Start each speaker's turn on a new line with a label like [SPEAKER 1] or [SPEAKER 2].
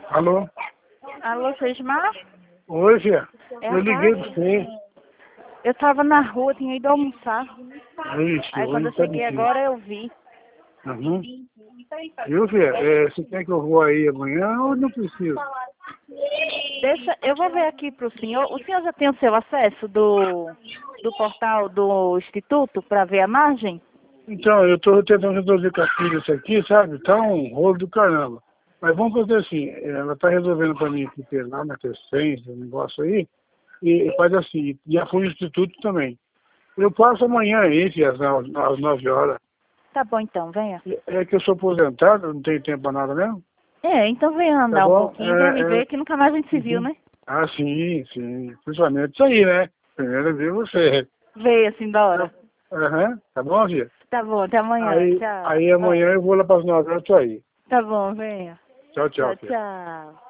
[SPEAKER 1] Alô?
[SPEAKER 2] Alô, Sesmar?
[SPEAKER 1] Oi, filha.
[SPEAKER 2] É
[SPEAKER 1] Eu
[SPEAKER 2] a
[SPEAKER 1] liguei pra
[SPEAKER 2] Fábio.
[SPEAKER 1] você.
[SPEAKER 2] Eu tava na rua, tinha ido almoçar.
[SPEAKER 1] Ixi,
[SPEAKER 2] Aí quando
[SPEAKER 1] hoje
[SPEAKER 2] eu
[SPEAKER 1] tá
[SPEAKER 2] cheguei
[SPEAKER 1] difícil.
[SPEAKER 2] agora eu vi.
[SPEAKER 1] Uhum. Viu, filha? Você quer que eu vou aí amanhã ou não precisa?
[SPEAKER 2] Deixa, eu vou ver aqui pro senhor. O senhor já tem o seu acesso do portal do Instituto para ver a margem?
[SPEAKER 1] Então, eu tô tentando resolver com a filha isso aqui, sabe? Tá um rolo do caramba. Mas vamos fazer assim, ela tá resolvendo pra mim aqui lá na Crescência, um negócio aí, e faz assim, já fui no Instituto também. Eu passo amanhã aí, filha, às 9 horas.
[SPEAKER 2] Tá bom então, venha.
[SPEAKER 1] É que eu sou aposentado, não tenho tempo pra nada mesmo.
[SPEAKER 2] Então venha
[SPEAKER 1] Tá
[SPEAKER 2] andar um
[SPEAKER 1] bom?
[SPEAKER 2] pouquinho pra me ver que nunca mais a gente se viu,
[SPEAKER 1] Uhum.
[SPEAKER 2] né?
[SPEAKER 1] Ah, sim, sim. Principalmente isso aí, né? Primeiro eu vi você.
[SPEAKER 2] Veio assim da
[SPEAKER 1] Tá,
[SPEAKER 2] hora.
[SPEAKER 1] aham, tá bom, filha?
[SPEAKER 2] Tá bom, até amanhã.
[SPEAKER 1] Aí
[SPEAKER 2] Tchau.
[SPEAKER 1] amanhã eu vou lá para as 9 horas, eu tô aí.
[SPEAKER 2] Tá bom, venha.
[SPEAKER 1] Tchau, tchau,
[SPEAKER 2] Tchau,
[SPEAKER 1] filha.
[SPEAKER 2] tchau.